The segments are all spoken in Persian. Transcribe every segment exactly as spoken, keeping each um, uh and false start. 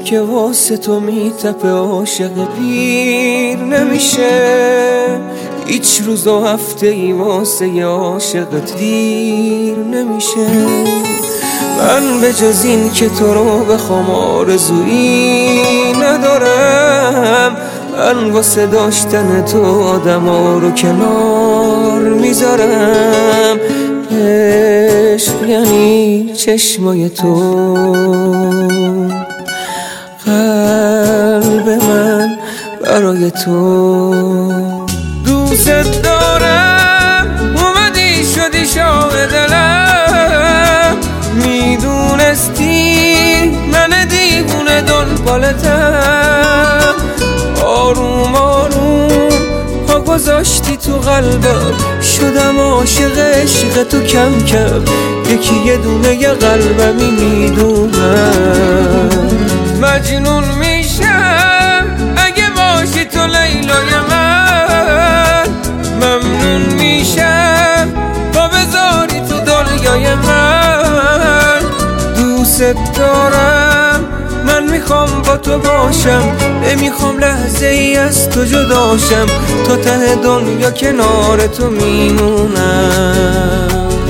که واسه تو میتپه عاشق پیر نمیشه، هیچ روز و هفته ای واسه ی عاشقت دیر نمیشه. من به جز این که تو رو بخوام آرزویی ندارم، من واسه داشتن تو آدم ها رو کنار میذارم. عشق یعنی چشمای تو، قلب من برای تو. دوست دارم اومدی شدی شاه دلم، میدونستی من دیوونه دنبالتم. آروم آروم پا گذاشتی تو قلبم، شدم عاشق عشق تو کم کم. یکی یه دونه یه قلبمی میدونم. مجنون میشم اگه باشی تو لیلای من، ممنون میشم تا بذاری تو دنیای من. دوست دارم من میخوام با تو باشم، نمیخوام لحظه ای از تو جداشم. تا ته دنیا کنار تو میمونم.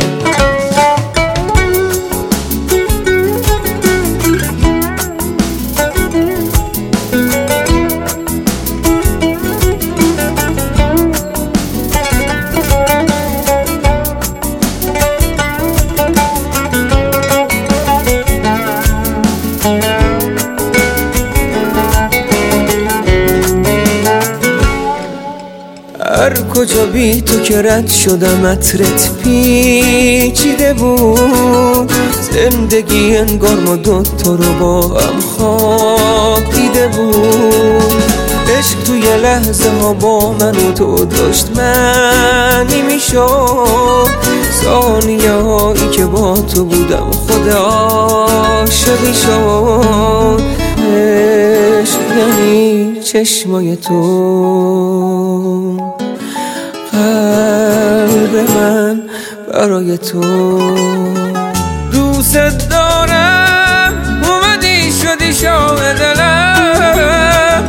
هر کجا بی تو که رد شدم عطرت پیچیده بود. زندگی انگار ما دوتا رو با هم خواب دیده بود. عشق توی لحظه ها با من و تو داشت معنی میشد. ثانیه هایی که با تو بودم خود عاشقی شد. عشق یعنی چشمای تو، قلب من برای تو. دوست دارم اومدی شدی شاه دلم،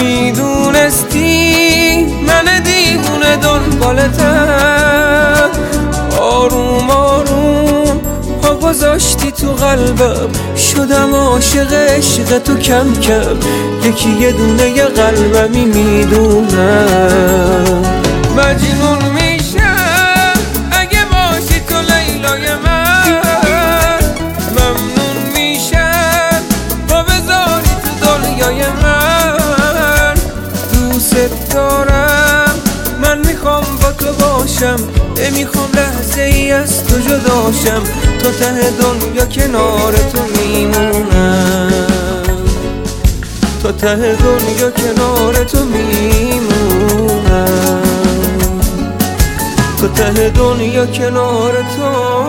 میدونستی من دیوونه دنبالتم. آروم آروم پا گذاشتی تو قلبم، شدم عاشق عشق تو کم کم. یکی یه دونه یه قلبمی میدونم. مجنون میشم اگه باشی تو لیلای من، ممنون میشم تا بذاری تو دنیای من. دوست دارم من میخوام با تو باشم، نمیخوام لحظه ای از تو جداشم. تا ته دنیا کنار تو میمونم. تا ته دنیا کنار تو میمونم. تا ته دنیا کنار تو